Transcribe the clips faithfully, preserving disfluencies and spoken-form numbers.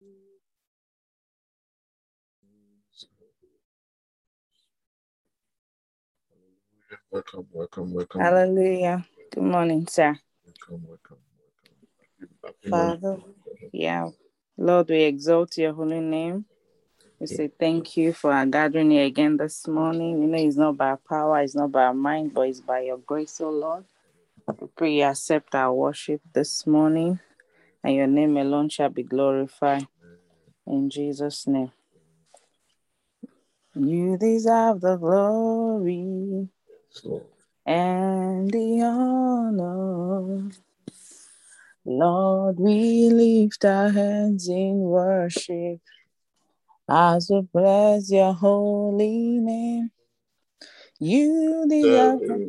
Welcome, welcome, welcome. Hallelujah. Good morning, sir. Welcome, welcome, welcome. Father, yeah. Lord, we exalt your holy name. We say thank you for our gathering here again this morning. We know it's not by our power, it's not by our mind, but it's by your grace, O Lord. We pray you accept our worship this morning, and your name alone shall be glorified. In Jesus' name. You deserve the glory and the honor. Lord, we lift our hands in worship as we bless your holy name. You deserve the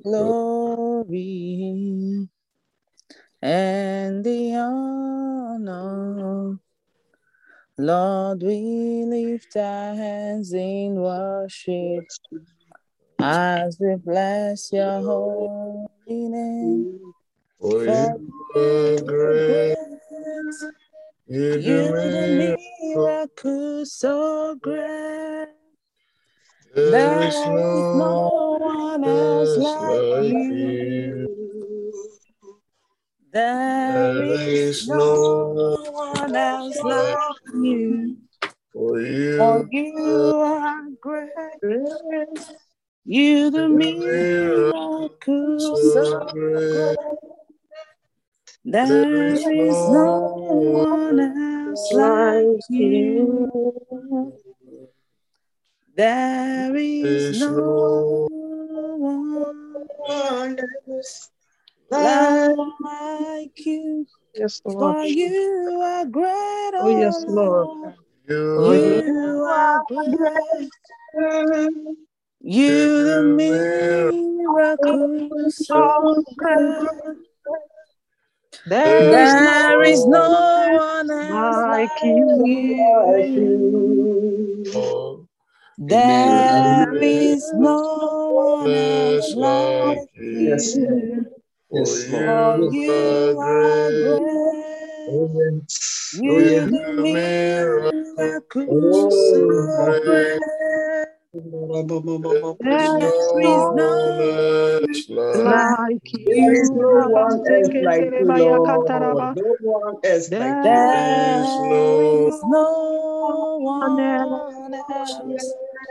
glory and the honor. Lord, we lift our hands in worship as we bless your holy name. For you are great, you do miracles so great. There is no one else like you. There is no one else like you. For you, For you are great. You do miracles so great. There is no one else like you. There is no one else like you. Yes, Lord. For you are great, oh yes, Lord. You, you are great. You the miracles so great. There, there is no one else like like you. you. There is no one else like you. For you are great. You the miracles so great. There is no one like you. There is no one else like you, Lord. No one else like you. There is no one else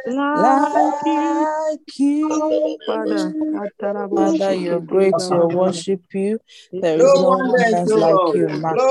like you. Father, Father, you're great, we worship you. There is no one else like you.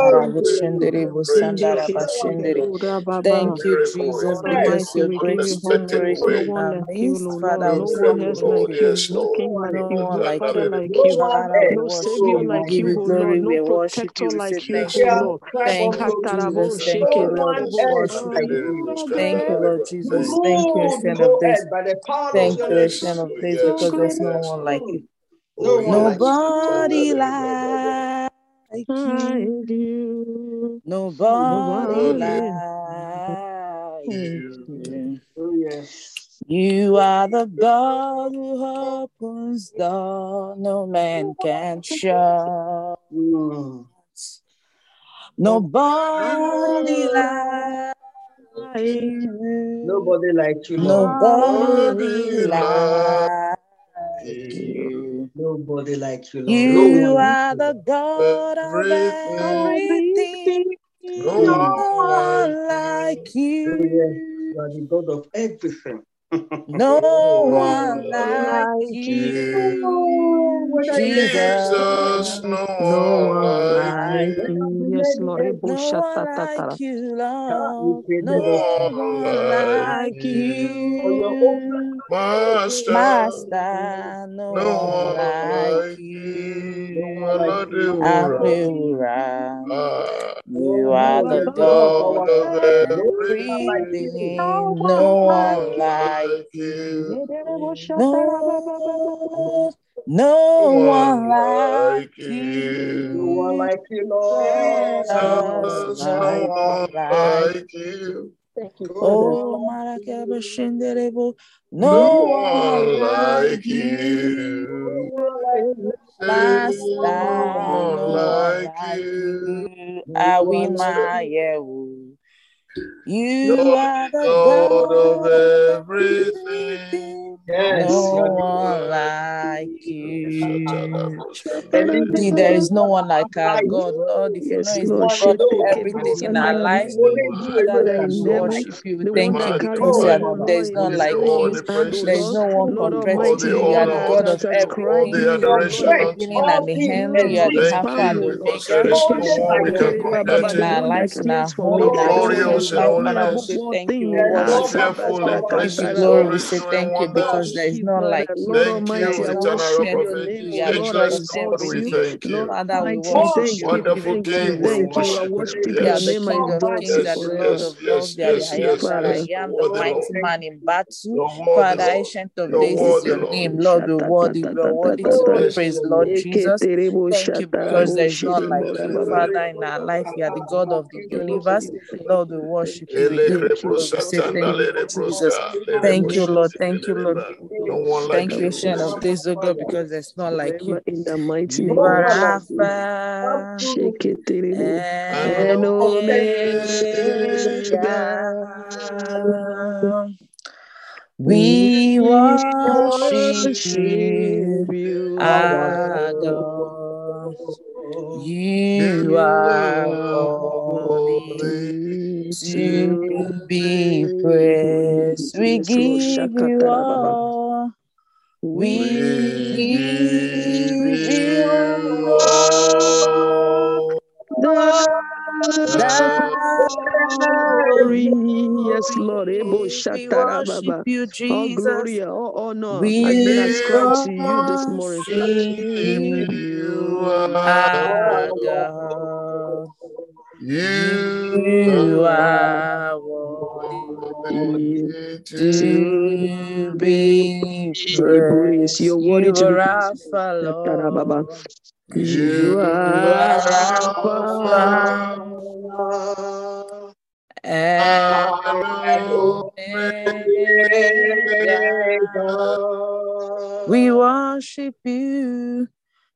Thank you, Jesus, because you're great to do miracle in our midst. Father, we say thank you. No one like you. Father, we worship you. We give you glory. We worship you. We say thank you. Thank you, Jesus. Thank you, Lord. We worship you. Thank you, Lord Jesus. Thank you, Ancient of Days. Thank you, Ancient of Days, because there's no one like you. Nobody like you. Nobody like you. You are the God who opens door no man can shut. Nobody like you. Nobody like you, Lord. Nobody like you. Nobody like you, Lord. You are the God of everything. No one like you. You are the God of everything. No one like you, Jesus. No one like you. Yes, Lord. No one like you, Lord. No one like you, Master. No one like you, Akwewura. You are the God of everything. No one like you. No, no one like you. No one like you, Lord. No one like you. Thank you, Oh, Marakeba Shinderebo. No one like you. Master, no one like you. Awima Yehu. You You're are the the God of God of everything. everything. Yes. No one like you. And Indeed, there is no one like our God, Lord. If you know Yes, He's Lord. the God of everything in our lives, Father, Father Lord, in we heaven, worship you. We the one thank you that carries because you are heaven, not, there Lord, is in none his like in you. his hands, O There is Lord. no one Lord compared All to Almighty, the you. the You are one the that honor, God has of all transcribed everything. the you, Lord, You are Lord, the adoration unto beginning you. and the end. You are the Thank Alpha and you the because there Omega, is the no Ekete one one we who can is Baba, compare Baba, to the in our you. one that lives, in cares our for home, me, You're in our the one that children's glorious in life. knows Father, we holiness. say what thank you. We thing You're are worship you. Baba fearful in We give you praises, Shakataraba. glory. We always say doing thank you because wonders. there is Keep none Lord, like you. Lord Thank There Almighty, you, is I none eternal rock worship compared of your to name, you. O You are ages, the Lord, I God ageless of God, exalt we you. everything. thank Lord you. Father, we Almighty, worship thank you. you, We give Wonderful you thank you, glory. King, We we say thank you. I thank worship you. you. worship You are your the Yes, name, I King of exalt you kings yes, and the forever. Lord yes, of lords. yes, You are the yes, I Thank you, am yes, that I Father. yes. You're am, the worthy, mighty Lord. man in battle. You're worthy, Father, Lord. ancient of You're days is worthy, your Lord. name. Lord, we worthy, we are worthy to be Shatatatatatatata. Yes, praised, Lord Jesus. Eketerebo Thank you because shatarabo there is none like you. shirimbirababa. Father, in our life, you are the God of the Thank universe. you, thank Lord, we you, thank worship you. you, We Ele give you thank you, krebro glory. We say satanda thank thank you, lere you, Jesus. broska lere Thank you, Lord. boshete Thank you, lere Lord. ba. thank No you. one like Thank you, you. Ancient of Shatatarabo. Days, oh God, because there's none like Forever you. in the mighty You name of are Jesus. Alpha Shake it, terrible. and And Omega. Omega. We We worship worship you, you, our our God. God. You You are are worthy worthy Worthy to to be praise. praised. We Yes, Lord. give you Shakatara Baba. all. We We We give give you you all all the the glory. Yes, Lord. Ebo glory. We Shatara worship Baba. you, All Jesus. glory, all honor has been We we ascribed to you this morning. worship Give you you our are. God. You You are are worthy worthy worthy to to be be praised. praised. You're worthy You to be are praised. Alpha, Shatara Baba. Lord. You You are are Alpha Alpha and and Omega. We worship you.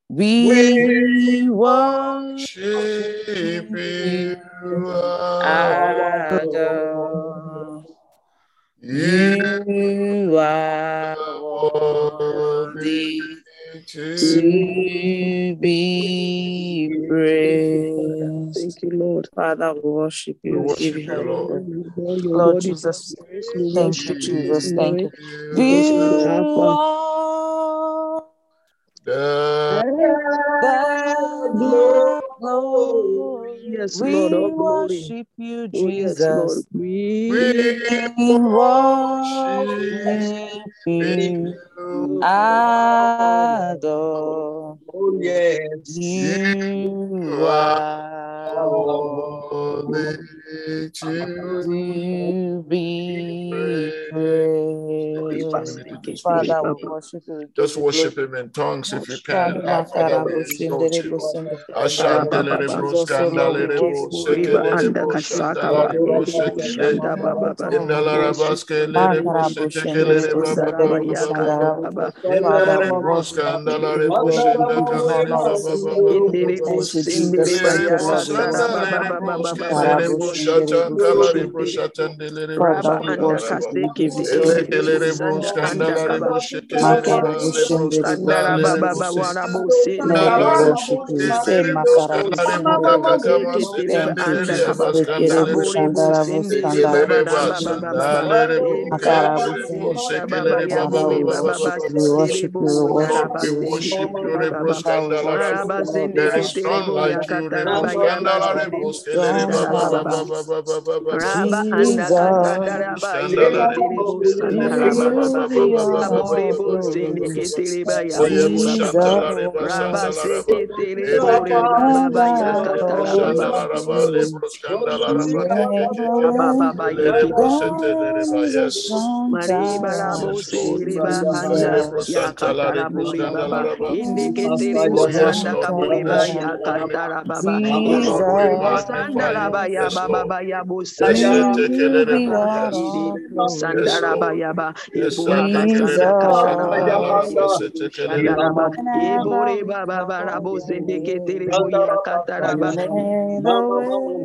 We worship worship you. you, our God. You You are are worthy worthy to to be Thank you, Father. praised. Thank you, Lord. Father, we worship we you. We give worship you you, all the Lord. glory. Lord, you're Lord worthy to Jesus, be praised. We thank you, worship you this Jesus. Thank morning you. Give because you are the you You Alpha are the and the glory. glory. Yes, Lord, all We glory. worship you, Oh, yes, Lord. Jesus. we We We worship worship you, you. our God. Oh, yes. You You are are worthy worthy to to be praise. Just two praised. minutes, just Father, worship we him. worship you, we give Just you glory. worship him in tongues if you can. Shani Our Father, Makara we exalt Bushendere you. Busende. Father, Ashandele Lord bro, Jesus, oh Lord, we scandalere bro, worship you, we Riba sekelele worship anda bro, you, kasaka Lord, ba shandalare we bro, ende worship bo you, we sekele. shanda honor ba you, ba we ba. thank you, Indalara Worship Jesus. you, baskelele Lord. bro, Makara Worship you, Bushendere Lord. sekelele ba ba ba Busendere Sandaraba ba ba ya ba ba ba. Bushandara. katara ba. Father, Indelele we bro, worship you, we give scandalare you bro, glory, we shenda give you kalere honor, ba we ba say ba thank ba you. ba ba Endere ba. bo Thank you, sendere Jesus. ba Thank Lere you, ya bro, Lord. We katara ba worship ba you. sandalere ba ba bro, ba ba ba. Makara skelele bro, Bushendere shatan kalare bro, Busendere. shatandelere bro, Father, Raba we anda skandalare worship ba. you, we kaseke give you te glory, we endere give bo Elekelele you bro, sanda honor. anda scandalare kaba. bro, shekelele Makara ba, Ekete le bro, bo Bushendere sandara ba skandalere ba bro, ba Busendere. se. wara bo sendere Lord, we bo Nalare sa. worship bro, you. We say kelere bro, Makara skandalare bro, Bushendere. kakakama Ekete ba Thank you, anda setendelere kaba. ba, Jesus. Ekere skandalere bro. Abore bo Bushandara sendere ba Busandara. ba Ekelele da ba, ba ba ba ba ba. sandalere bro, Endere Makara bo kalare bro, Busendere. sendere ba ba sekelele ya ba ba Father, ba we bore ba ba ba ba ba worship ba ba you. ba. We sendere worship bo you. We We sandara worship, worship ba we you. worship sendere you, ba ba Rebro ba. Father, we Skandalara. worship Maraba you, Lord. We sende There is worship ketere none you. bo ya like you, katara Rebro ba ya ba Skandalare, sendere bo Boskelere ba sandara ba ba ba ba ba. ba ba Jesus. ba ba ba ba ba. Raba anda Jesus. kasandara ba yeke Shandalare terebo Boskelere To ba sandara ba ba ba ba ba ba. you ba ba be ba ba all ba ba Abore the bo ba ba ba sende ba ba. praise. ketere ba ya Oyebo bore ba ba ba. Shandalare ba Raba Jesus. Shandalara se ba. ketere Ele bore kele ba ba And ba Bro ya I Skelere Bro katara ba ba. Shandalara worship ba you. Lebro Skandalara ba ke ke ke ke. Aba There ba ba Elere yeke Bro te. Setelere ba. is a Yes. strong Mare tower. barabo Yes, se Lord. reba anda Elebro Jesus. ya Santalare katara Bro bore baba Skandalara ba. inde And ketere Oh, bo yes, sanda Lord. kabore We ba bless together. your ya holy name. katara baba Oh, inde Lord, we kere bo Jesus. sanda magnify la you. ba ya Yes, baba Lord. ba ya bo To sende Yes, you be Tekelebro. baba all Yes. ide the bo Yes, sanda la ba glory. Lord. ya ba Yes, ebo akasanda katara ba ya Sandalara Jesus. kete Bose bo shanda la ba Tekelebro. ebo Whenever re we baba ba ra call bo your sende ketere name, bo ya katara you ba made a way.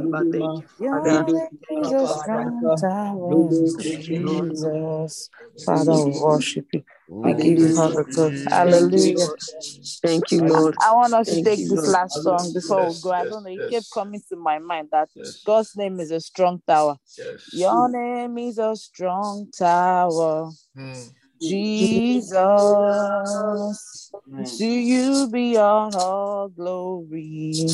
Thank you, Your Father. name is a strong tower, Thank you, Lord. Jesus. Father, we worship you. We give you all the praise. Thank you, Hallelujah. Lord. Thank you, Lord. I want us to Thank take you, this Lord. last song before we go. I don't know. It kept coming to my mind that God's name is a strong tower. Your name is a strong tower. Jesus, to you belong all glory.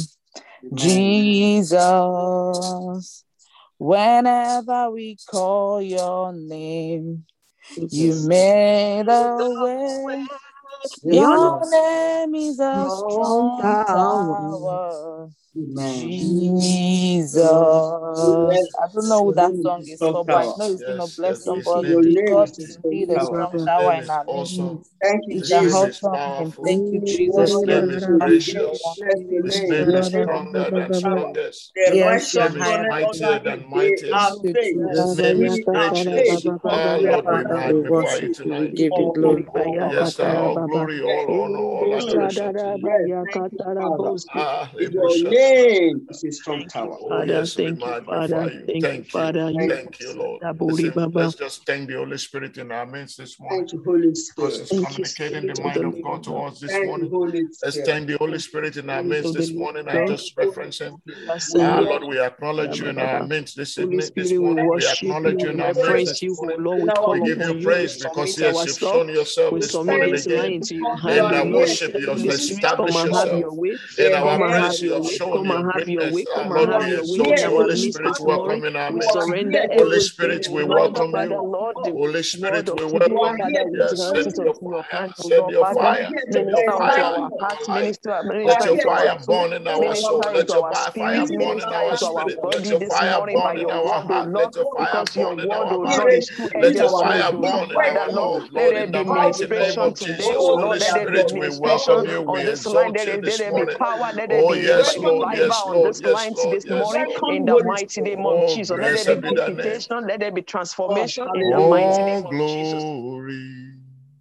Jesus, whenever we call your name, you made a way. Your name is a strong tower. Jesus. I don't know who that song is for, but I know it's going to bless somebody. God is indeed a strong tower in our midst. Thank you, It's a awesome name. Thank you, Jesus. This name is gracious. This name is stronger than strongest. Yes, you are This name is higher. mightier than mightiest. Thank you, This Jesus. name is gracious. Ah, Lord, we Father, we magnify you worship you. We tonight. give you glory. Yes, sir. All glory, all honor, all adoration to you. Ah, Your name is a strong tower. Oh, yes, we magnify you. Thank you. Thank you, Lord. Listen, let's just thank the Holy Spirit in our midst this morning. Thank you, Holy Because Spirit. it's communicating the mind of God to us this morning. Let's thank the Holy Spirit in our midst this morning and just reference Him. Ah, Lord, we acknowledge you in our midst this evening, this morning. We acknowledge you in our midst this morning. We give you praise because, yes, you've shown yourself this morning again. In our worship, you have established yourself. In our praise, you have shown your greatness. Ah, Lord, we exalt you. Holy Spirit, welcome in our midst. Holy Spirit, we welcome you. Holy Spirit, we welcome you. Yes, send your fire. Send your fire. Send your fire into our life. Let your fire burn in our soul. Let your fire burn in our spirit. Let your fire burn in our heart. Let your fire burn in our body. Let your fire burn in our home, Lord, in the mighty name of Jesus. Holy Spirit, we welcome you. We exalt you this morning. Oh, yes, Lord. Yes, Lord. Yes, Lord. Yes, Lord. In the mighty name of Oh, Jesus, let there blessed be be thy name. visitation, let there be transformation in the mighty name All of Jesus. glory,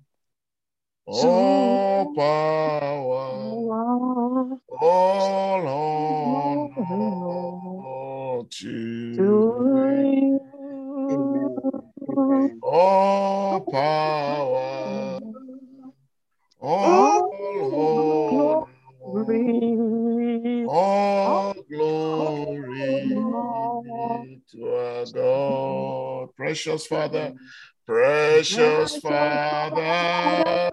all power, all honor to you. All power, all honor, all glory to our God. Precious Father, precious Father,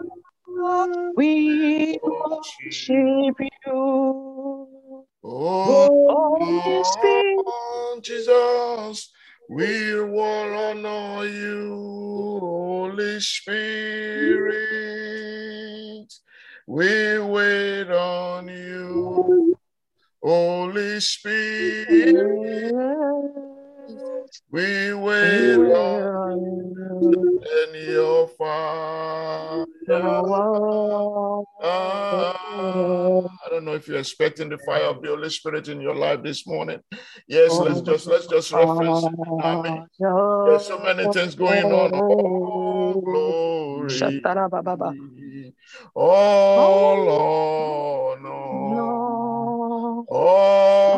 we worship you. Oh, Holy Spirit, oh, Jesus, we will honor you, Holy Spirit. We wait on you, Holy Spirit. We wait on you and your fire. Ah, I don't know if you're expecting the fire of the Holy Spirit in your life this morning. Yes, let's just let's just reference it. Amen. There's so many things going on. All glory, all honor, all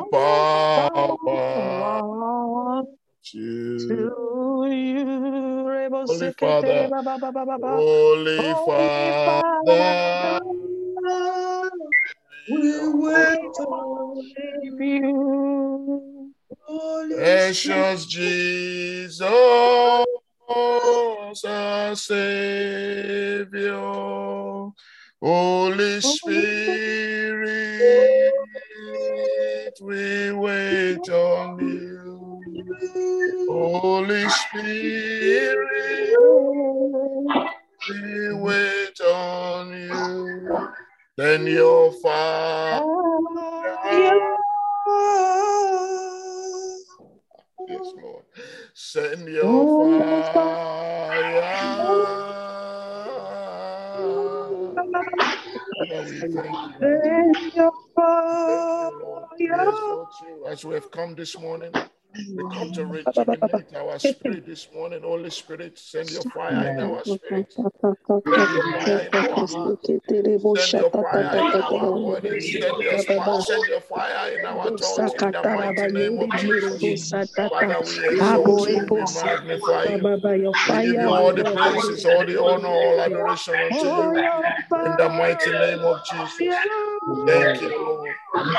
power to you. Holy Father, Holy Father, we wait on you. Precious Jesus, our Savior, Holy Spirit, we wait on you. Holy Spirit, we wait on you. Then your fire. Yes, Lord. Send your fire. Father, we thank you. Send your fire. Thank you, Lord. We exalt you as we have come this morning. We come to rejuvenate our spirit this morning. Holy Spirit, send your fire in our spirit. Send your fire in our heart. Send your fire in our body. Send your fire, send your fire in our thoughts in the mighty name of Jesus. Father, we exalt you, we magnify you. We give you all the praises, all the honor, all adoration unto you. In the mighty name of Jesus. Thank you, Lord.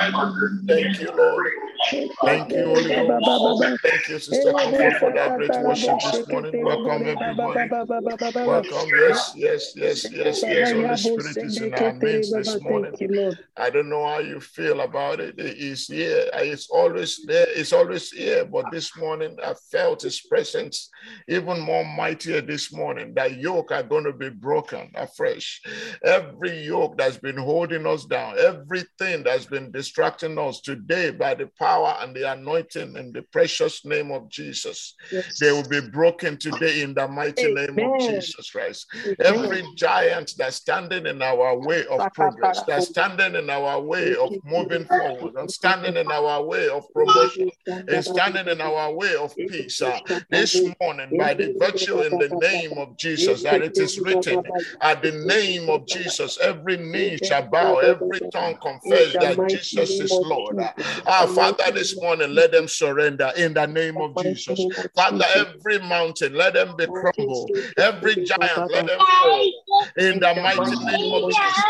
Thank you, Lord. Thank you, Holy Ghost. Thank you, Sister Comfort, for that great worship this morning. Welcome, everybody. Welcome. Yes, yes, yes, yes, yes. Holy Spirit is in our midst this morning. I don't know how you feel about it. It is here. It's always there. It's always here. But this morning, I felt His presence even more mightier this morning. That yoke are going to be broken afresh. Every yoke that's been holding us down, everything that's been distracting us today by the power and the anointing in the precious name of Jesus, yes, they will be broken today in the mighty Amen. Name of Jesus Christ. Amen. Every giant that's standing in our way of progress, that's standing in our way of moving forward, and standing in our way of promotion, and standing in our way of peace, uh, this morning, by the virtue in the name of Jesus, that it is written, at the name of Jesus, every knee shall bow, every tongue confess that Jesus is Lord. Our Father, this morning, let them surrender in the name of Jesus. Father, every mountain, let them be crumbled. Every giant, let them fall in the mighty name of Jesus.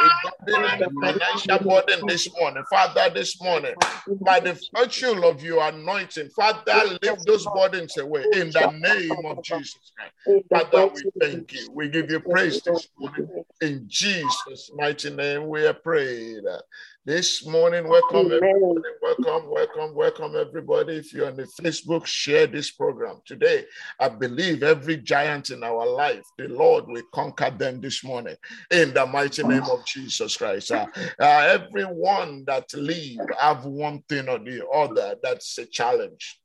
If financial burden this morning, Father, this morning, by the virtue of your anointing, Father, lift those burdens away in the name of Jesus Christ. Father, we thank you. We give you praise this morning. In Jesus' mighty name, we are prayed. This morning, welcome everybody, welcome, welcome, welcome everybody. If you're on the Facebook, share this program. Today, I believe every giant in our life, the Lord will conquer them this morning in the mighty name of Jesus Christ. Uh, uh, everyone that live have one thing or the other that's a challenge.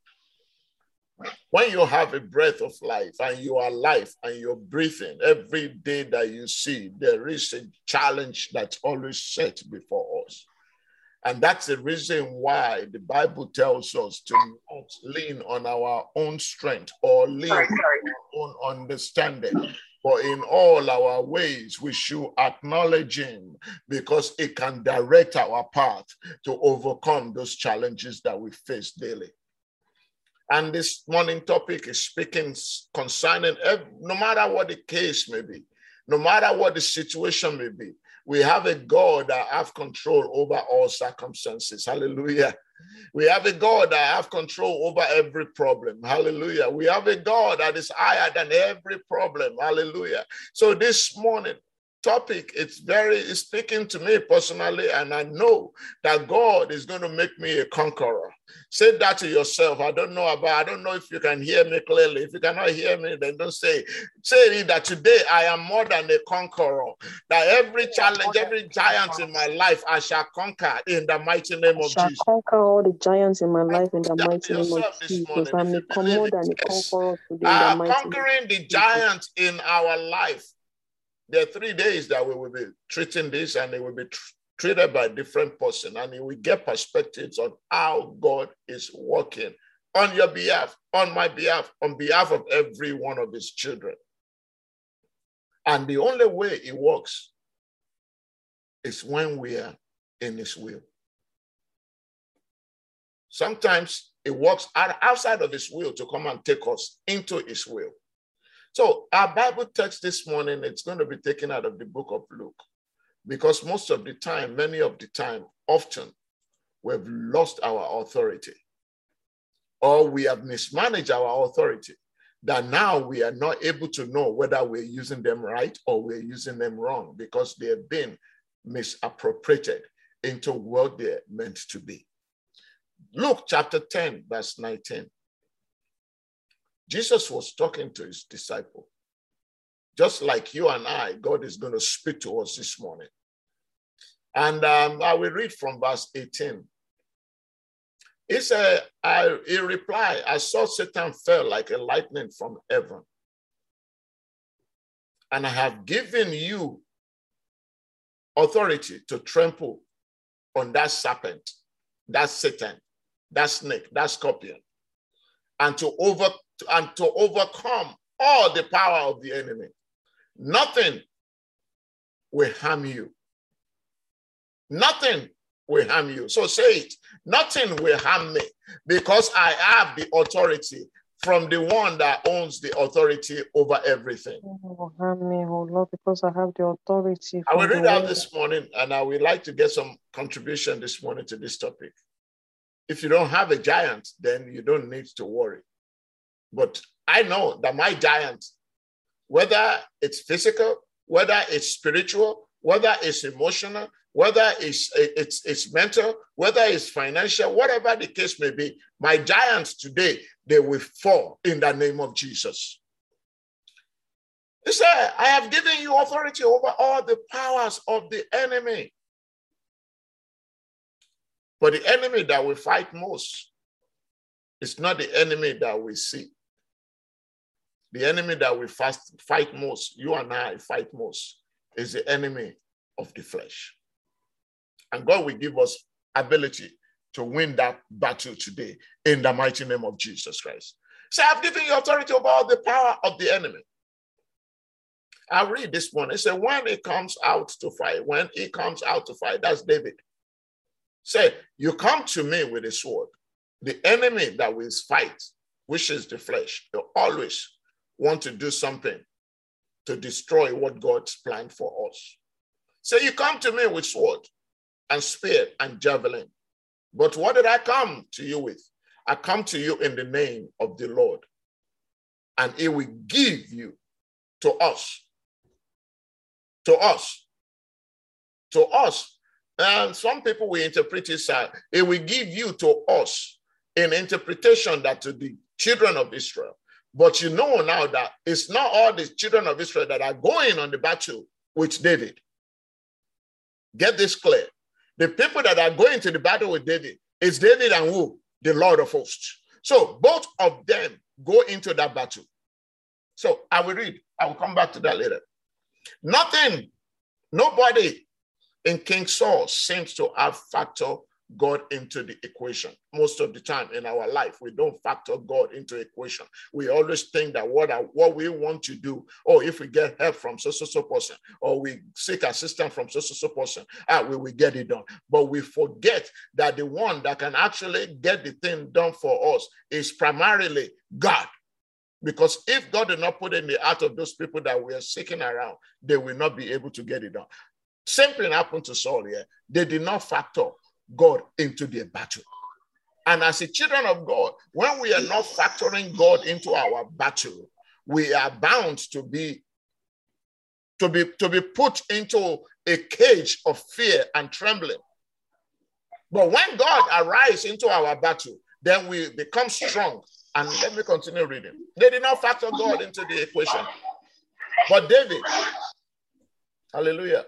When you have a breath of life and you are alive and you're breathing, every day that you see, there is a challenge that's always set before us. And that's the reason why the Bible tells us to not lean on our own strength or lean on our own understanding. But in all our ways, we should acknowledge Him because it can direct our path to overcome those challenges that we face daily. And this morning topic is speaking concerning, every, no matter what the case may be, no matter what the situation may be, we have a God that has control over all circumstances. Hallelujah. We have a God that has control over every problem. Hallelujah. We have a God that is higher than every problem. Hallelujah. So this morning, topic, it's very, it's speaking to me personally, and I know that God is going to make me a conqueror. Say that to yourself. I don't know about, I don't know if you can hear me clearly. If you cannot hear me, then don't say. Say that today I am more than a conqueror. That every challenge, every giant in my life, I shall conquer in the mighty name of Jesus. I shall conquer all the giants in my life in the mighty name of Jesus. I'm more than a conqueror today in the mighty conquering the giant in our life. There are three days that we will be treating this, and it will be tr treated by a different person, and you will get perspectives on how God is working on your behalf, on my behalf, on behalf of every one of His children. And the only way it works is when we are in His will. Sometimes it works outside of His will to come and take us into His will. So our Bible text this morning, it's going to be taken out of the book of Luke, because most of the time, many of the time, often, we've lost our authority, or we have mismanaged our authority, that now we are not able to know whether we're using them right or we're using them wrong, because they have been misappropriated into what they're meant to be. Luke chapter ten, verse nineteen. Jesus was talking to His disciple. Just like you and I, God is going to speak to us this morning. And um, I will read from verse eighteen. He said, I, he replied, I saw Satan fell like a lightning from heaven. And I have given you authority to trample on that serpent, that Satan, that snake, that scorpion, and to over and to overcome all the power of the enemy. Nothing will harm you. Nothing will harm you. So say it. Nothing will harm me because I have the authority from the one that owns the authority over everything. Oh, harm me, oh Lord, because I have the authority. I will read out this morning, and I would like to get some contribution this morning to this topic. If you don't have a giant, then you don't need to worry. But I know that my giant, whether it's physical, whether it's spiritual, whether it's emotional, whether it's, it's, it's mental, whether it's financial, whatever the case may be, my giants today, they will fall in the name of Jesus. He said, I have given you authority over all the powers of the enemy. But the enemy that we fight most is not the enemy that we see. The enemy that we fast fight most, you and I fight most, is the enemy of the flesh. And God will give us ability to win that battle today in the mighty name of Jesus Christ. So I've given you authority over all the power of the enemy. I read this one. It said, when he comes out to fight, when he comes out to fight, that's David. Say, you come to me with a sword. The enemy that will fight, which is the flesh, you always want to do something to destroy what God's planned for us. So you come to me with sword and spear and javelin. But what did I come to you with? I come to you in the name of the Lord, and he will give you to us, to us, to us. And some people will interpret it as, it will give you to us in interpretation that to the children of Israel. But you know now that it's not all the children of Israel that are going on the battle with David. Get this clear. The people that are going to the battle with David is David and who? The Lord of hosts. So both of them go into that battle. So I will read. I will come back to that later. Nothing, nobody in King Saul seems to have factored God into the equation. Most of the time in our life, we don't factor God into equation. We always think that what, I, what we want to do, or if we get help from so-so-so person, or we seek assistance from so-so-so person, ah, we will get it done. But we forget that the one that can actually get the thing done for us is primarily God. Because if God did not put in the heart of those people that we are seeking around, they will not be able to get it done. Same thing happened to Saul here. They did not factor God into their battle. And as a children of God, when we are not factoring God into our battle, we are bound to be, to be, to be put into a cage of fear and trembling. But when God arrives into our battle, then we become strong. And let me continue reading. They did not factor God into the equation. But David, hallelujah,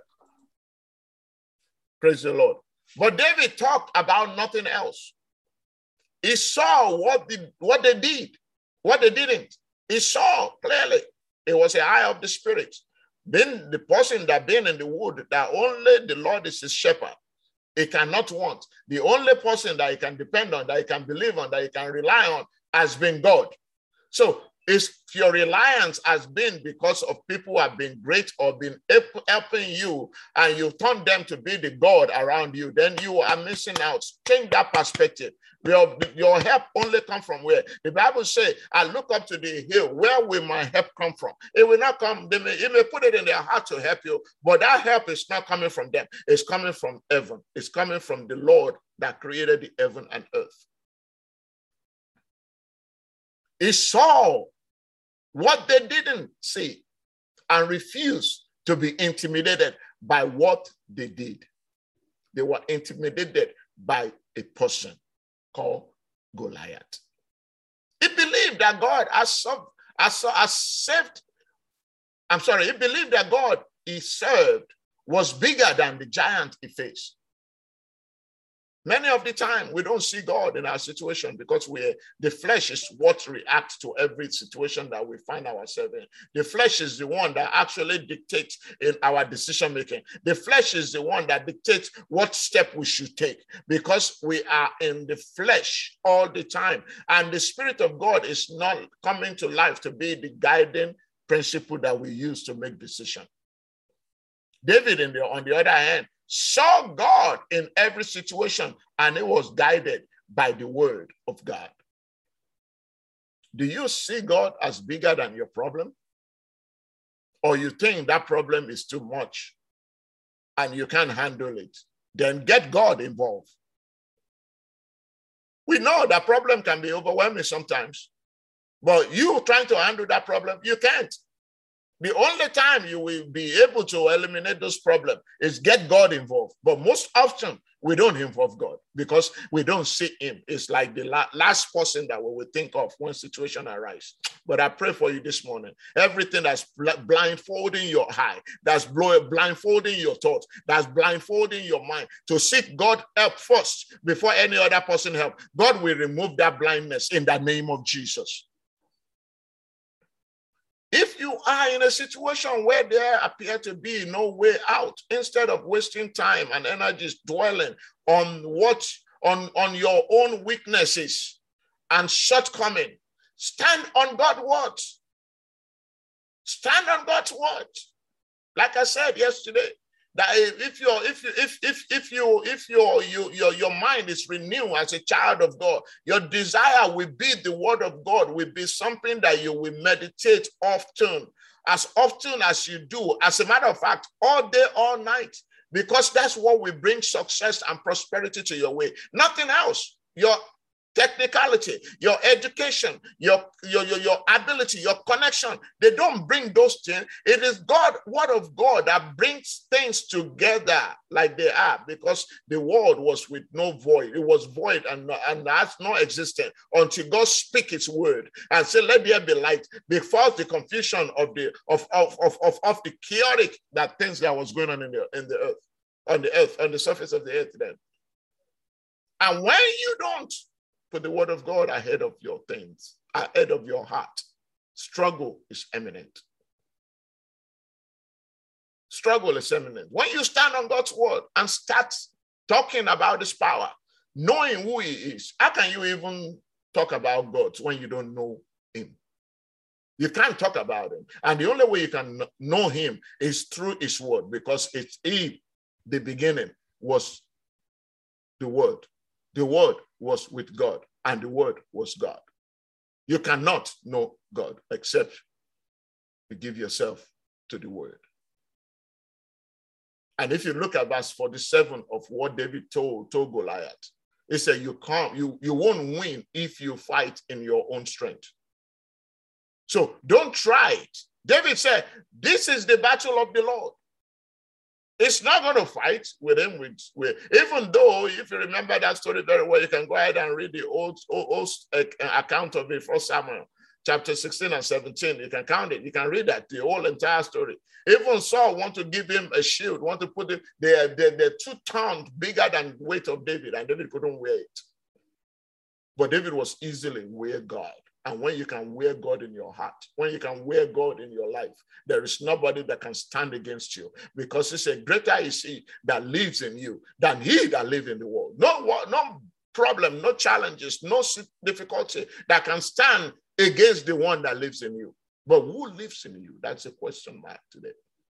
praise the Lord. But David talked about nothing else. He saw what, the, what they did, what they didn't. He saw clearly. It was an eye of the spirit. Being the person that been in the wood, that only the Lord is his shepherd. He cannot want. The only person that he can depend on, that he can believe on, that he can rely on has been God. So if your reliance has been because of people who have been great or been helping you, and you turn them to be the God around you, then you are missing out. Change that perspective. Your, your help only come from where? The Bible says, I look up to the hill. Where will my help come from? It will not come. They may, it may put it in their heart to help you, but that help is not coming from them. It's coming from heaven. It's coming from the Lord that created the heaven and earth. He saw what they didn't see and refused to be intimidated by what they did. They were intimidated by a person called Goliath. He believed that God has, has, has saved, I'm sorry, he believed that God he served was bigger than the giant he faced. Many of the time, we don't see God in our situation because we the flesh is what reacts to every situation that we find ourselves in. The flesh is the one that actually dictates in our decision making. The flesh is the one that dictates what step we should take because we are in the flesh all the time. And the Spirit of God is not coming to life to be the guiding principle that we use to make decisions. David, in the, on the other hand, saw God in every situation, and it was guided by the word of God. Do you see God as bigger than your problem? Or you think that problem is too much and you can't handle it? Then get God involved. We know that problem can be overwhelming sometimes, but you trying to handle that problem, you can't. The only time you will be able to eliminate those problems is get God involved. But most often, we don't involve God because we don't see him. It's like the la last person that we will think of when situation arises. But I pray for you this morning. Everything that's bl blindfolding your eye, that's blindfolding your thoughts, that's blindfolding your mind, to seek God help first before any other person help. God will remove that blindness in the name of Jesus. If you are in a situation where there appear to be no way out, instead of wasting time and energy dwelling on what on, on your own weaknesses and shortcoming, stand on God's word. Stand on God's word. Like I said yesterday, that if you if you if if if you if your you your your mind is renewed as a child of God, your desire will be the word of God, will be something that you will meditate often, as often as you do. As a matter of fact, all day, all night, because that's what will bring success and prosperity to your way. Nothing else. Your technicality, your education, your, your, your, your ability, your connection, they don't bring those things. It is God, word of God, that brings things together like they are, because the world was with no void. It was void and, and that's not existent until God speak his word and say, let there be light, before the confusion of the of, of, of, of, of the chaotic that things that was going on in the, in the earth, on the earth, on the surface of the earth then. And when you don't put the word of God ahead of your things, ahead of your heart, struggle is imminent. Struggle is imminent. When you stand on God's word and start talking about his power, knowing who he is, how can you even talk about God when you don't know him? You can't talk about him. And the only way you can know him is through his word, because it's he, the beginning was the word. The word was with God, and the word was God. You cannot know God except you give yourself to the word. And if you look at verse forty-seven of what David told, told Goliath, he said, you can't, you, you won't win if you fight in your own strength. So don't try it. David said, this is the battle of the Lord. It's not going to fight with him, with, with, even though, if you remember that story very well, you can go ahead and read the old, old, old account of it, First Samuel, chapter sixteen and seventeen. You can count it. You can read that, the whole entire story. Even Saul want to give him a shield, want to put it, they're, they're, they're two tons bigger than the weight of David, and David couldn't wear it. But David was easily wear God. And when you can wear God in your heart, when you can wear God in your life, there is nobody that can stand against you, because it's a greater is he that lives in you than he that lives in the world. No, no problem, no challenges, no difficulty that can stand against the one that lives in you. But who lives in you? That's a question mark today.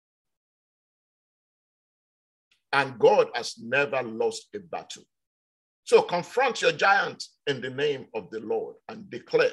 And God has never lost a battle. So confront your giant in the name of the Lord and declare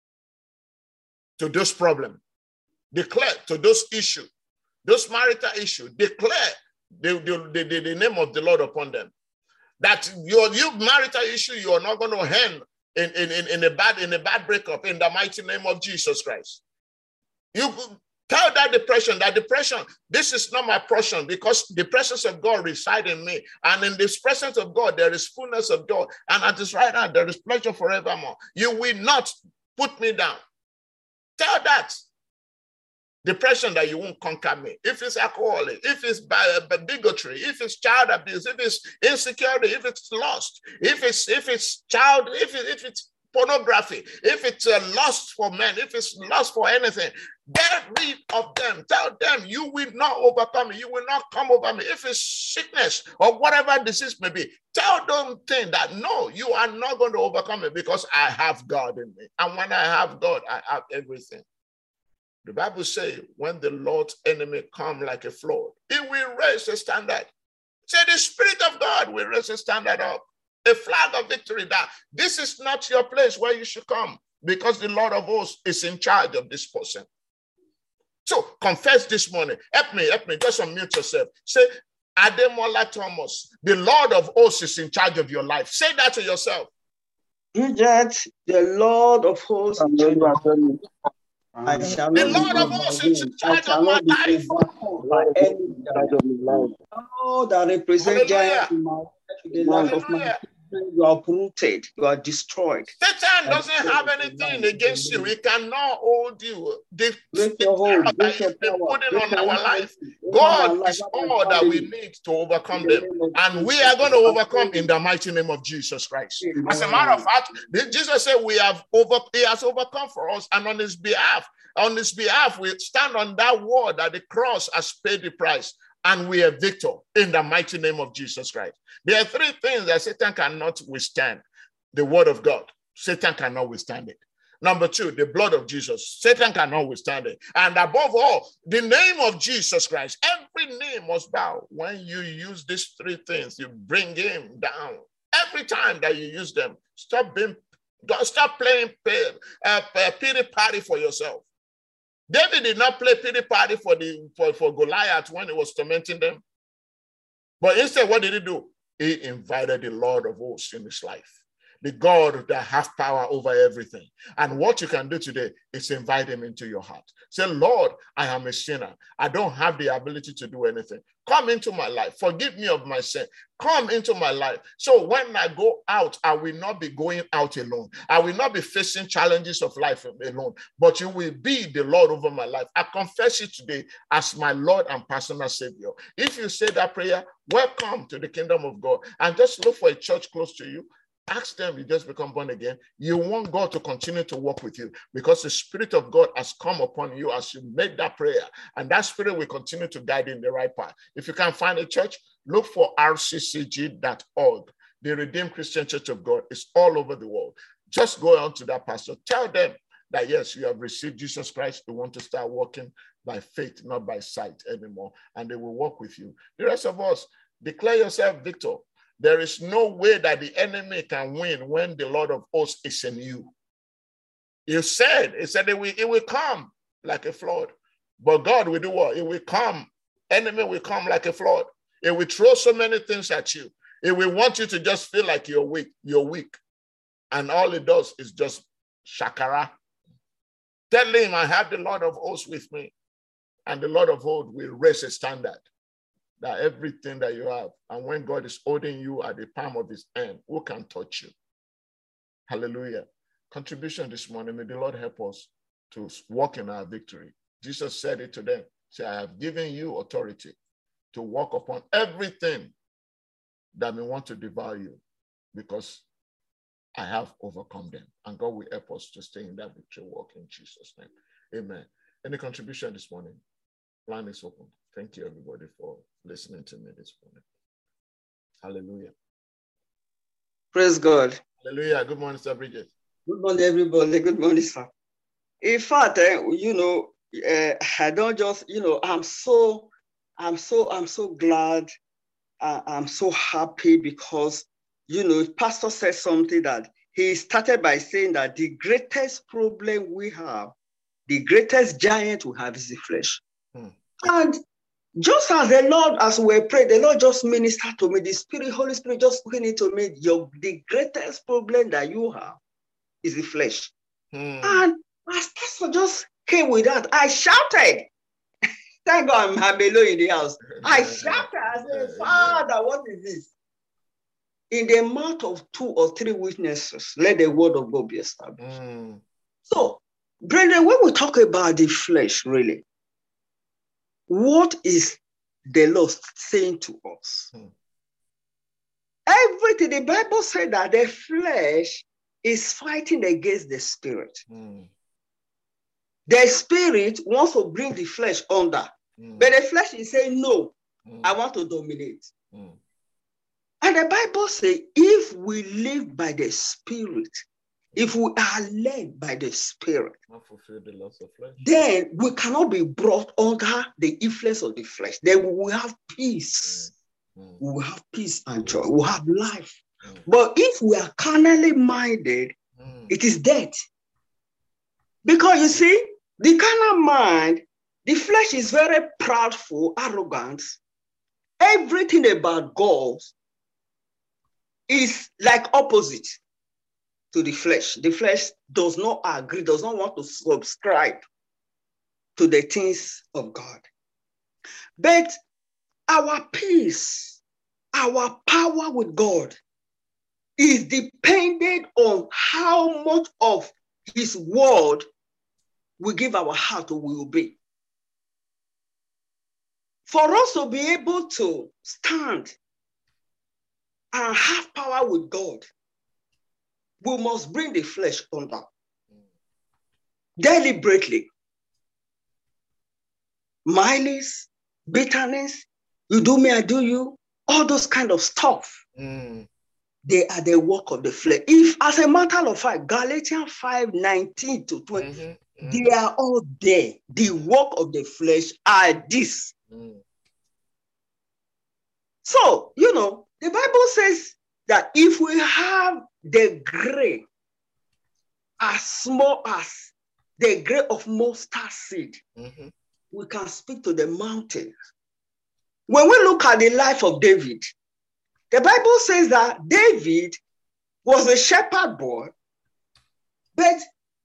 to those problems, declare to those issues, those marital issues, declare the, the, the, the name of the Lord upon them. That your, your marital issue, you are not going to end in, in, in, in, a bad, in a bad breakup in the mighty name of Jesus Christ. You tell that depression, that depression, this is not my portion, because the presence of God resides in me. And in this presence of God, there is fullness of joy. And at this right hand, there is pleasure forevermore. You will not put me down. Tell that. depression that you won't conquer me. If it's alcohol, if it's bigotry, if it's child abuse, if it's insecurity, if it's lust, if it's if it's child, if it, if it's pornography, if it's a lust for men, if it's lust for anything, get rid of them. Tell them you will not overcome me. You will not come over me. If it's sickness or whatever disease may be, tell them thing that no, you are not going to overcome it because I have God in me. And when I have God, I have everything. The Bible says when the Lord's enemy come like a flood, he will raise a standard. Say the Spirit of God will raise a standard up. A flag of victory that this is not your place where you should come because the Lord of hosts is in charge of this person. So confess this morning. Help me, help me. Just unmute yourself. Say, Ademola Thomas, the Lord of hosts is in charge of your life. Say that to yourself. Bridget, the Lord of hosts. I shall the not Lord be of hosts is in charge of my life. By any all that represent giants in my the life of my children, you are uprooted, you are destroyed. Satan doesn't have anything against you. He cannot hold you. The, the hold, power that he's been putting on our life, God is all that we need to overcome them. And we are going to overcome in the mighty name of Jesus Christ. As a matter of fact, Jesus said we have over, he has overcome for us, and on his behalf, on his behalf, we stand on that word that the cross has paid the price. And we are victor in the mighty name of Jesus Christ. There are three things that Satan cannot withstand. The word of God, Satan cannot withstand it. Number two, the blood of Jesus, Satan cannot withstand it. And above all, the name of Jesus Christ, every name must bow. When you use these three things, you bring him down. Every time that you use them, stop being, stop playing uh, pity party for yourself. David did not play pity party for, the, for, for Goliath when he was tormenting them. But instead, what did he do? He invited the Lord of hosts in his life. The God that has power over everything. And what you can do today is invite him into your heart. Say, Lord, I am a sinner. I don't have the ability to do anything. Come into my life. Forgive me of my sin. Come into my life. So when I go out, I will not be going out alone. I will not be facing challenges of life alone, but you will be the Lord over my life. I confess it today as my Lord and personal Savior. If you say that prayer, welcome to the kingdom of God. And just look for a church close to you. Ask them, you just become born again. You want God to continue to work with you because the Spirit of God has come upon you as you make that prayer. And that Spirit will continue to guide you in the right path. If you can't find a church, look for R C C G dot org. The Redeemed Christian Church of God is all over the world. Just go on to that pastor. Tell them that, yes, you have received Jesus Christ. You want to start walking by faith, not by sight anymore. And they will walk with you. The rest of us, declare yourself victor. There is no way that the enemy can win when the Lord of hosts is in you. You said, he said it will, it will come like a flood. But God will do what? It will come. Enemy will come like a flood. It will throw so many things at you. It will want you to just feel like you're weak. You're weak. And all it does is just shakara. Tell him, I have the Lord of hosts with me. And the Lord of hosts will raise a standard. That everything that you have, and when God is holding you at the palm of his hand, who can touch you? Hallelujah. Contribution this morning, may the Lord help us to walk in our victory. Jesus said it to them. Say, I have given you authority to walk upon everything that may want to devour you because I have overcome them. And God will help us to stay in that victory walk in Jesus' name. Amen. Any contribution this morning? Line is open. Thank you, everybody, for listening to me this morning. Hallelujah. Praise God. Hallelujah. Good morning, Sir Bridget. Good morning, everybody. Good morning, sir. In fact, eh, you know, uh, I don't just, you know, I'm so, I'm so, I'm so glad. Uh, I'm so happy because, you know, Pastor said something that he started by saying that the greatest problem we have, the greatest giant we have is the flesh. Hmm. And just as the Lord, as we pray, the Lord just ministered to me, the Spirit, Holy Spirit just speaking to me, your, the greatest problem that you have is the flesh. Hmm. And as Pastor just came with that, I shouted. Thank God I'm, I'm alone in the house. I shouted, I said, Father, what is this? In the mouth of two or three witnesses, let the word of God be established. Hmm. So, brethren, when we talk about the flesh, really, what is the Lord saying to us? Hmm. Everything, the Bible said that the flesh is fighting against the spirit. Hmm. The spirit wants to bring the flesh under, hmm. but the flesh is saying, no, hmm. I want to dominate. Hmm. And the Bible says, if we live by the spirit, if we are led by the spirit, the of then we cannot be brought under the influence of the flesh. Then we will have peace. Mm. We will have peace and joy. We will have life. Mm. But if we are carnally minded, mm. it is death. Because you see, the carnal mind, the flesh is very proudful, arrogant. Everything about God is like opposite to the flesh. The flesh does not agree, does not want to subscribe to the things of God. But our peace, our power with God is dependent on how much of his word we give our heart or we obey. For us to be able to stand and have power with God, we must bring the flesh under. Deliberately. Malice, bitterness, you do me, I do you, all those kind of stuff. Mm. They are the work of the flesh. If, as a matter of fact, Galatians five, nineteen to twenty, mm-hmm. Mm-hmm. they are all there. The work of the flesh are this. Mm. So, you know, the Bible says that if we have the grain as small as the grain of mustard seed, mm-hmm. we can speak to the mountain. When we look at the life of David, the Bible says that David was a shepherd boy, but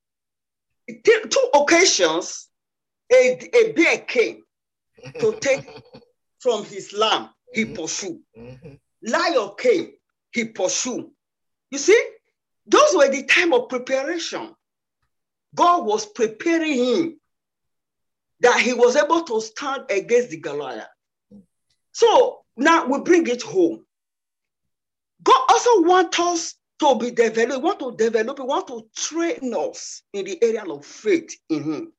two occasions a, a bear came to take from his lamb, he mm-hmm. pursued. Mm-hmm. Lion came, he pursued. You see, those were the time of preparation. God was preparing him that he was able to stand against the Goliath. So now we bring it home. God also wants us to be developed, want to develop, want to train us in the area of faith in him.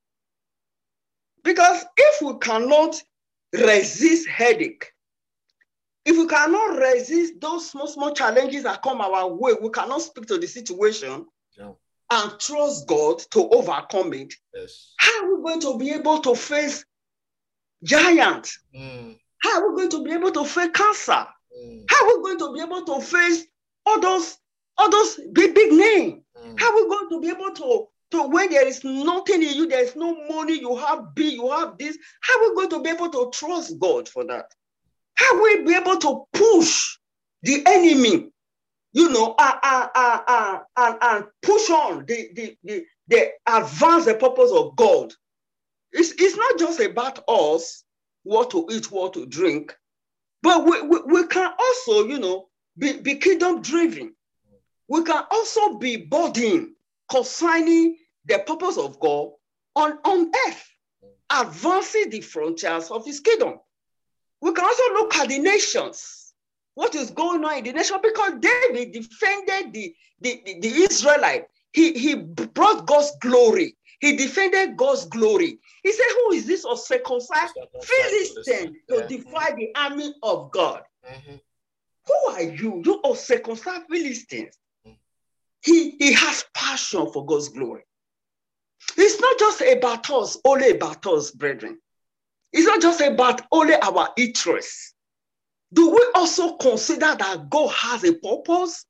Because if we cannot resist headache, if we cannot resist those small, small challenges that come our way, we cannot speak to the situation yeah. and trust God to overcome it. Yes. How are we going to be able to face giants? Mm. How are we going to be able to face cancer? Mm. How are we going to be able to face all those, all those big, big names? Mm. How are we going to be able to, to, when there is nothing in you, there is no money, you have B, you have this, how are we going to be able to trust God for that? How will we be able to push the enemy, you know, uh, uh, uh, uh, and, and push on the, the, the, the advance the purpose of God? It's, it's not just about us, what to eat, what to drink, but we, we, we can also, you know, be, be kingdom driven. We can also be burdened concerning the purpose of God on, on earth, advancing the frontiers of his kingdom. We can also look at the nations, what is going on in the nation, because David defended the, the, the, the Israelite. He, he brought God's glory. He defended God's glory. He said, who is this uncircumcised Philistine to yeah. defy the army of God? Mm-hmm. Who are you? You uncircumcised Philistines. Mm-hmm. He, he has passion for God's glory. It's not just about us, only about us, brethren. It's not just about only our interests. Do we also consider that God has a purpose?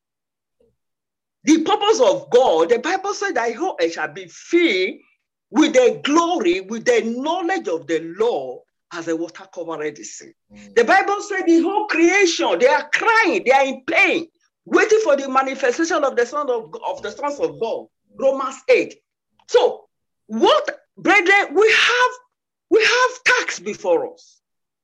The purpose of God, the Bible said that he shall be filled with the glory, with the knowledge of the law as the water covered the sea. Mm. The Bible said the whole creation, they are crying, they are in pain, waiting for the manifestation of the Son of, of the sons of God. Romans eight. So, what, brethren, we have We have tasks before us.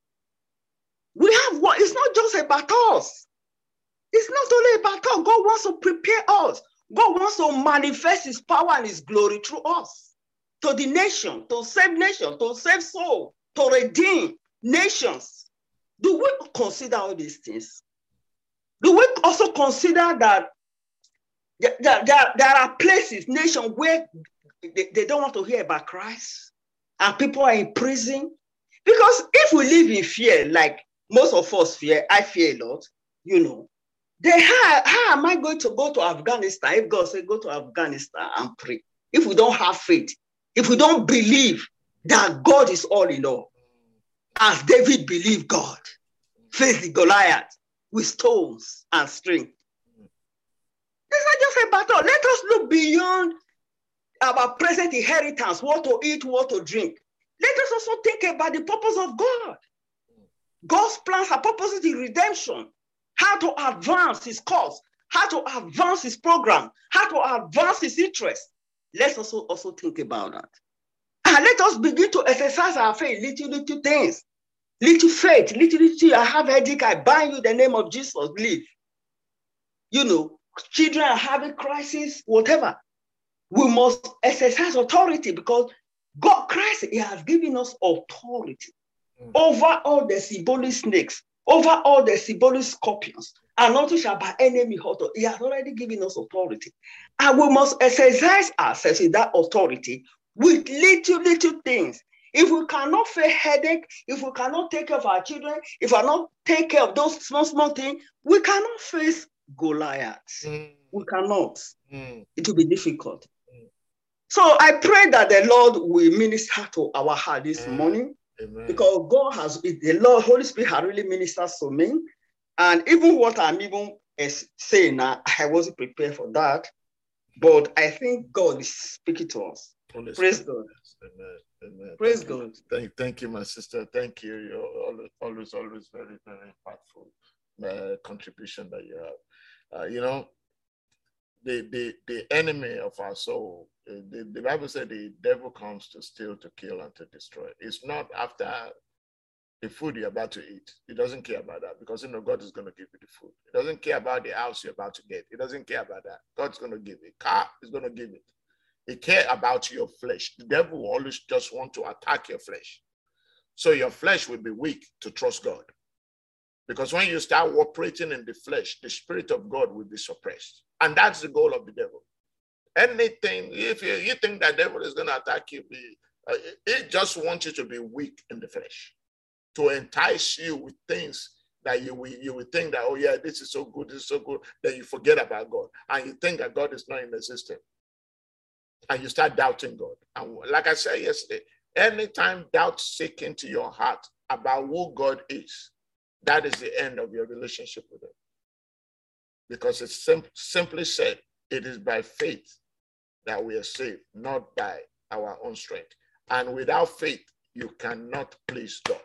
We have what? It's not just about us. It's not only about us. God wants to prepare us. God wants to manifest his power and his glory through us to the nation, to save nation, to save soul, to redeem nations. Do we consider all these things? Do we also consider that there, there, there are places, nations where they, they don't want to hear about Christ and people are in prison? Because if we live in fear, like most of us fear, I fear a lot, you know, then how, how am I going to go to Afghanistan if God said go to Afghanistan and pray? If we don't have faith, if we don't believe that God is all in all, as David believed God, face the Goliath with stones and string. It's not just a battle. Let us look beyond our present inheritance, what to eat, what to drink. Let us also think about the purpose of God. God's plans and purposes in redemption, how to advance his cause, how to advance his program, how to advance his interest. Let's also, also think about that. And let us begin to exercise our faith, little, little things. Little faith, little, little, I have headache, I bind you in the name of Jesus, believe. You know, children are having crisis, whatever. We must exercise authority because God, Christ, he has given us authority mm. over all the symbolic snakes, over all the symbolic scorpions, and nothing shall by enemy hurt us. He has already given us authority. And we must exercise ourselves in that authority with little, little things. If we cannot face headache, if we cannot take care of our children, if we cannot take care of those small, small things, we cannot face Goliath. Mm. We cannot. Mm. It will be difficult. Mm. So I pray that the Lord will minister to our heart this mm. morning. Amen. Because God has, the Lord, Holy Spirit has really ministered to me. And even what I'm even saying now, I wasn't prepared for that. But I think God is speaking to us. Holy Praise Spirit. God. Amen. Amen. Praise thank God. You. Thank, thank you, my sister. Thank you. You're always, always, always very, very impactful uh, contribution that you have. Uh, you know, the, the the enemy of our soul, the, the Bible said the devil comes to steal, to kill, and to destroy. It's not after the food you're about to eat. He doesn't care about that because, you know, God is going to give you the food. He doesn't care about the house you're about to get. He doesn't care about that. God's going to give it. Car, he's going to give it. He cares about your flesh. The devil will always just want to attack your flesh. So your flesh will be weak to trust God. Because when you start operating in the flesh, the Spirit of God will be suppressed. And that's the goal of the devil. Anything, if you, you think that devil is going to attack you, uh, it just wants you to be weak in the flesh, to entice you with things that you will, you will think that, oh yeah, this is so good, this is so good, that you forget about God. And you think that God is not in the system. And you start doubting God. And like I said yesterday, anytime doubt seeks into your heart about who God is, that is the end of your relationship with him. Because it's sim- simply said, it is by faith that we are saved, not by our own strength. And without faith, you cannot please God.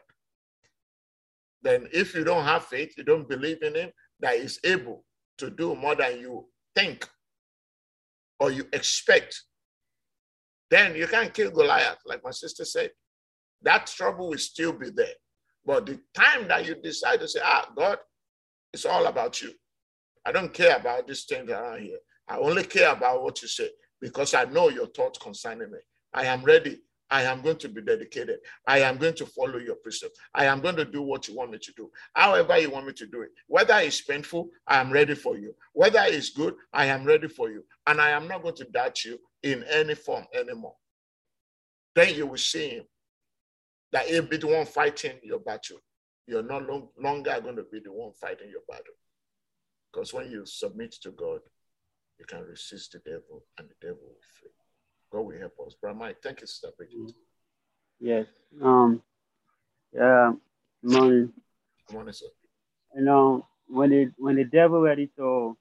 Then if you don't have faith, you don't believe in him, that is able to do more than you think or you expect, then you can't kill Goliath, like my sister said. That trouble will still be there. But the time that you decide to say, ah, God, it's all about you. I don't care about these things around here. I only care about what you say because I know your thoughts concerning me. I am ready. I am going to be dedicated. I am going to follow your precepts. I am going to do what you want me to do. However you want me to do it. Whether it's painful, I am ready for you. Whether it's good, I am ready for you. And I am not going to doubt you in any form anymore. Then you will see him. That he'll be the one fighting your battle. You're no long, longer going to be the one fighting your battle. Because when you submit to God, you can resist the devil and the devil will flee. God will help us. Brother Mike, thank you, Sister Bridget. Yes. Um. Yeah. Good morning. Good morning, sir. You know, when the when the devil ready to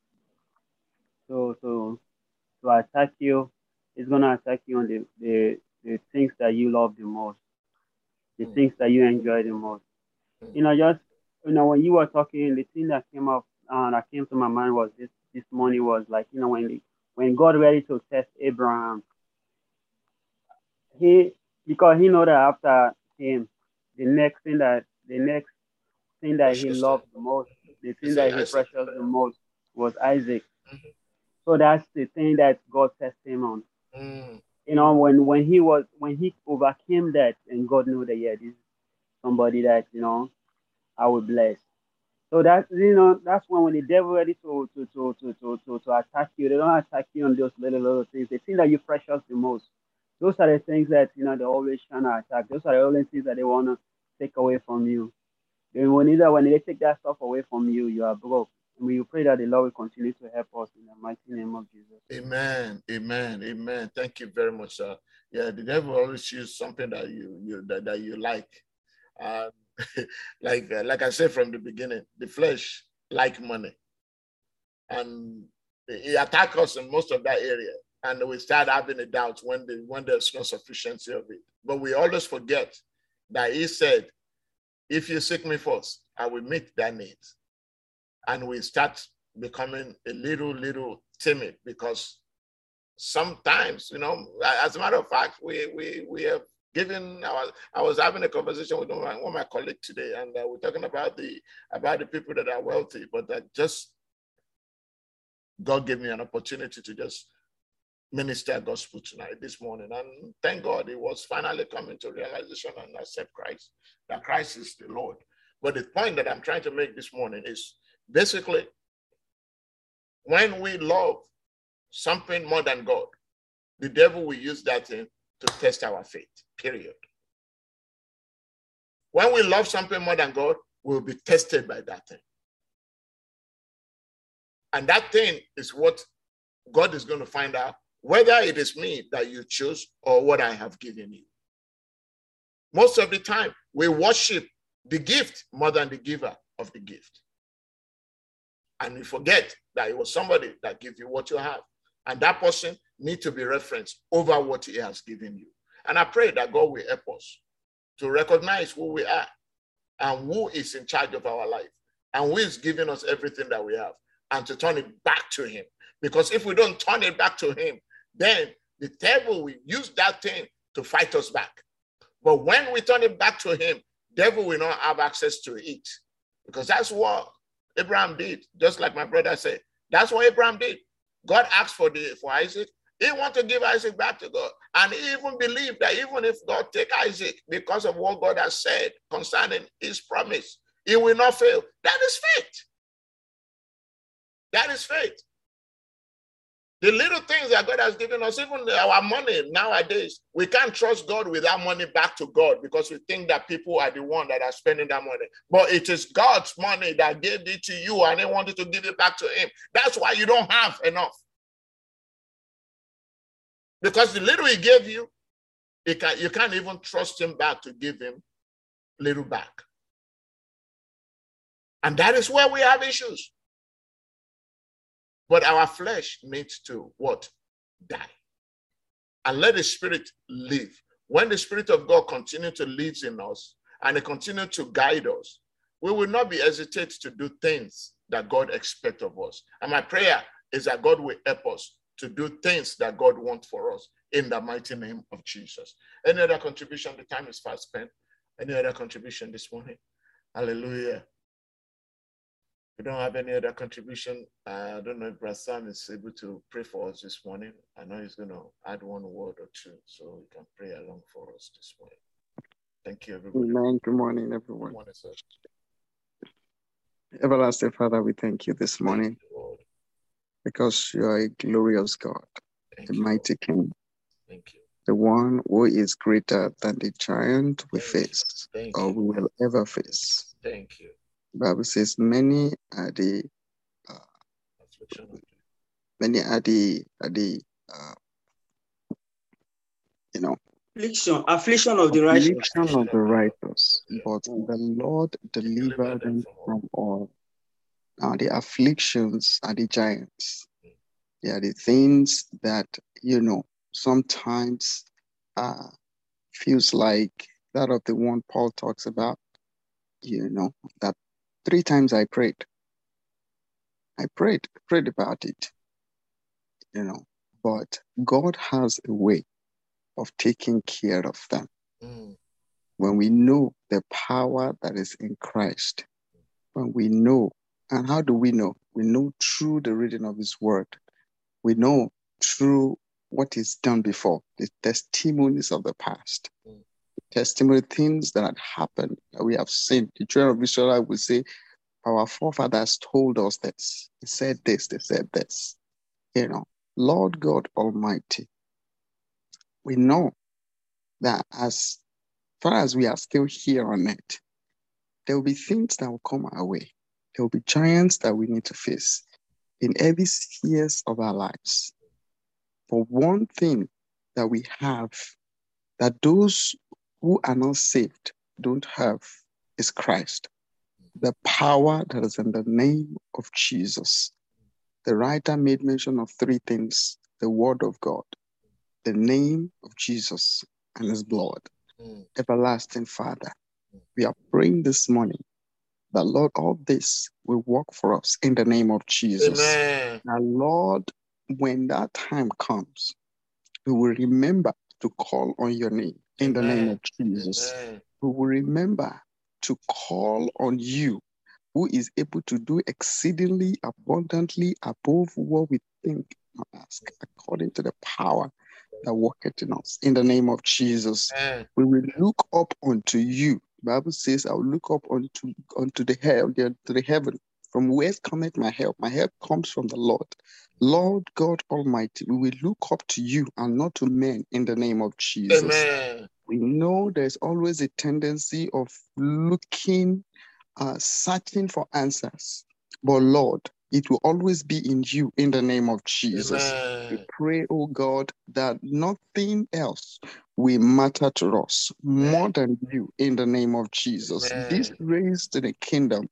to to to attack you, he's gonna attack you on the the, the things that you love the most, the mm. things that you enjoy the most. Mm. You know, just you know, when you were talking, the thing that came up uh, that came to my mind was this this morning was like, you know, when the, when God ready to test Abraham, he because he know that after him, the next thing that the next thing that he loved the most, the thing that he precious the most was Isaac. Mm-hmm. So that's the thing that God tested him on. Mm. you know, when when he was when he overcame that, and God knew that, yeah, this is somebody that, you know, I will bless. So that, you know, that's when when the devil ready to to to to to to, to attack you, they don't attack you on those little little things. They think that you precious the most. Those are the things that, you know, they're always trying to attack. Those are the only things that they want to take away from you. Then when either when they take that stuff away from you, you are broke. And we pray that the Lord will continue to help us in the mighty name of Jesus. Amen. Amen. Amen. Thank you very much, sir. Yeah, the devil always choose something that you you that, that you like. Um, like uh, like I said from the beginning, the flesh like money, and he attack us in most of that area, and we start having a doubt when the when there's no sufficiency of it. But we always forget that he said, "If you seek me first, I will meet that need," and we start becoming a little little timid because sometimes, you know, as a matter of fact, we we we have given our. I was having a conversation with one of my, one of my colleagues today, and uh, we're talking about the about the people that are wealthy, but that just God gave me an opportunity to just minister gospel tonight, this morning, and thank God it was finally coming to realization and accept Christ, that Christ is the Lord. But the point that I'm trying to make this morning is basically when we love something more than God, the devil will use that thing to test our faith, period. When we love something more than God, we'll be tested by that thing. And that thing is what God is going to find out, whether it is me that you choose or what I have given you. Most of the time, we worship the gift more than the giver of the gift. And we forget that it was somebody that gave you what you have. And that person needs to be referenced over what he has given you. And I pray that God will help us to recognize who we are and who is in charge of our life and who is giving us everything that we have, and to turn it back to him. Because if we don't turn it back to him, then the devil will use that thing to fight us back. But when we turn it back to him, devil will not have access to it. Because that's what Abraham did, just like my brother said. That's what Abraham did. God asked for the for Isaac. He wanted to give Isaac back to God. And he even believed that even if God take Isaac because of what God has said concerning his promise, he will not fail. That is faith. That is faith. The little things that God has given us, even our money nowadays, we can't trust God with that money back to God because we think that people are the one that are spending that money. But it is God's money that gave it to you and he wanted to give it back to him. That's why you don't have enough. Because the little he gave you, you, can, you can't even trust him back to give him little back. And that is where we have issues. But our flesh needs to what? Die. And let the Spirit live. When the Spirit of God continues to live in us and it continues to guide us, we will not be hesitant to do things that God expects of us. And my prayer is that God will help us to do things that God wants for us in the mighty name of Jesus. Any other contribution? The time is fast spent. Any other contribution this morning? Hallelujah. We don't have any other contribution. Uh, I don't know if Brother Sam is able to pray for us this morning. I know he's going to add one word or two, so he can pray along for us this morning. Thank you, everybody. Amen. Good morning, everyone. Good morning, sir. Everlasting Father, we thank you this morning you, Lord, because you are a glorious God, thank the you, mighty King, thank you, the one who is greater than the giant we thank face you, thank or you, we will ever face. thank you. The Bible says many are the uh, many are the are the uh, you know affliction, affliction of the righteous. affliction of the righteous, but the Lord delivered them from all. Now the afflictions are the giants. They are the things that, you know, sometimes uh, feels like that of the one Paul talks about, you know, that three times I prayed. I prayed, prayed about it, you know, but God has a way of taking care of them. Mm. When we know the power that is in Christ, when we know, and how do we know? We know through the reading of his word. We know through what is done before, the testimonies of the past, mm. testimony things that had happened that we have seen. The children of Israel would say, our forefathers told us this. They said this, they said this. You know, Lord God Almighty, we know that as far as we are still here on it, there will be things that will come our way. There will be giants that we need to face in every spheres of our lives. But one thing that we have that those who are not saved don't have is Christ. The power that is in the name of Jesus. The writer made mention of three things: the word of God, the name of Jesus, and his blood. Mm. Everlasting Father, we are praying this morning that, Lord, all this will work for us in the name of Jesus. Amen. Now, Lord, when that time comes, we will remember to call on your name in Amen. The name of Jesus. Amen. We will remember to call on you, who is able to do exceedingly abundantly above what we think or ask, according to the power that worketh in us. In the name of Jesus, Amen. We will look up unto you. The Bible says, I will look up unto, unto the, hell, to the heaven. From whence cometh my help? My help comes from the Lord. Lord God Almighty, we will look up to you and not to men in the name of Jesus. Amen. We know there's always a tendency of looking Uh, searching for answers. But Lord, it will always be in you in the name of Jesus. Amen. We pray, oh God, that nothing else will matter to us Amen. More than you in the name of Jesus. Amen. This race to the kingdom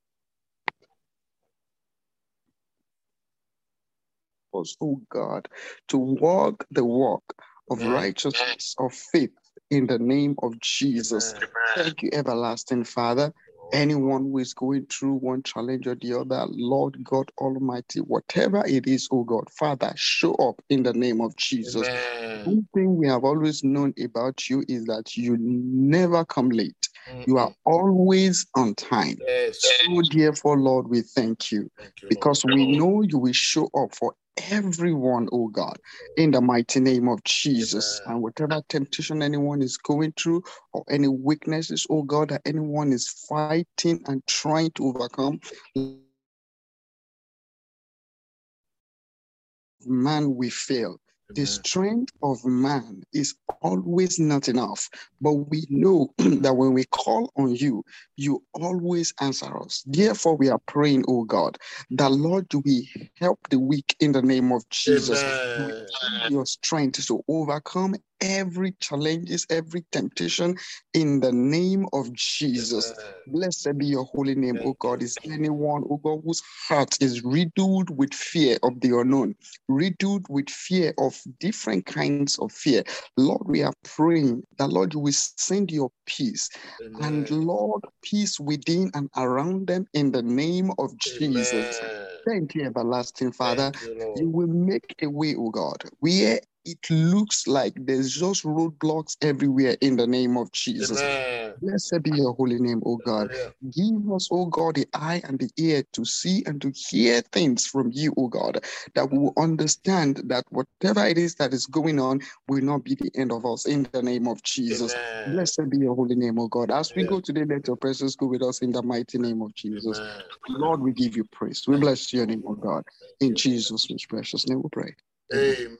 was, oh God, to walk the walk of Amen. Righteousness, of faith in the name of Jesus. Amen. Thank you, everlasting Father. Anyone who is going through one challenge or the other, Lord God Almighty, whatever it is, oh God, Father, show up in the name of Jesus. Amen. One thing we have always known about you is that you never come late. Mm-hmm. You are always on time. Yes. So therefore, Lord, we thank you, thank you because Lord. We know you will show up for everyone, oh God, in the mighty name of Jesus. Amen. And whatever temptation anyone is going through or any weaknesses, oh God, that anyone is fighting and trying to overcome, man, we fail. The strength of man is always not enough, but we know that when we call on you, you always answer us. Therefore, we are praying, oh God, that Lord, we help the weak in the name of Jesus. Amen. Your strength to overcome every challenges, every temptation in the name of Jesus. Amen. Blessed be your holy name, Thank O God. You. Is anyone, O God, whose heart is riddled with fear of the unknown, riddled with fear of different kinds of fear? Lord, we are praying that, Lord, you will send your peace. Amen. And Lord, peace within and around them in the name of Jesus. Amen. Thank you, everlasting Father. You, you will make a way, O God, where it looks like there's just roadblocks everywhere in the name of Jesus. Amen. Blessed be your holy name, O God. Amen. Give us, O God, the eye and the ear to see and to hear things from you, O God, that we will understand that whatever it is that is going on will not be the end of us in the name of Jesus. Amen. Blessed be your holy name, O God. As we Amen. Go today, let your presence go with us in the mighty name of Jesus. Amen. Lord, we give you praise. We bless your name, O God. In Jesus' precious name we pray. Amen.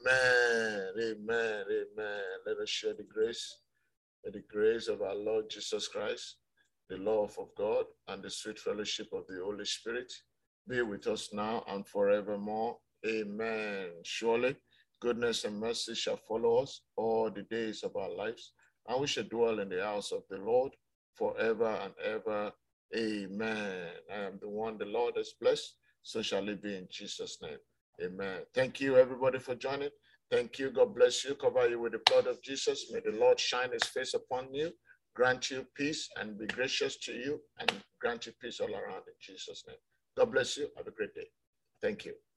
Amen. Amen. Let us share the grace. May the grace of our Lord Jesus Christ, the love of God, and the sweet fellowship of the Holy Spirit be with us now and forevermore. Amen. Surely, goodness and mercy shall follow us all the days of our lives, and we shall dwell in the house of the Lord forever and ever. Amen. I am the one the Lord has blessed, so shall it be in Jesus' name. Amen. Thank you, everybody, for joining. Thank you. God bless you. Cover you with the blood of Jesus. May the Lord shine his face upon you, grant you peace, and be gracious to you, and grant you peace all around in Jesus' name. God bless you. Have a great day. Thank you.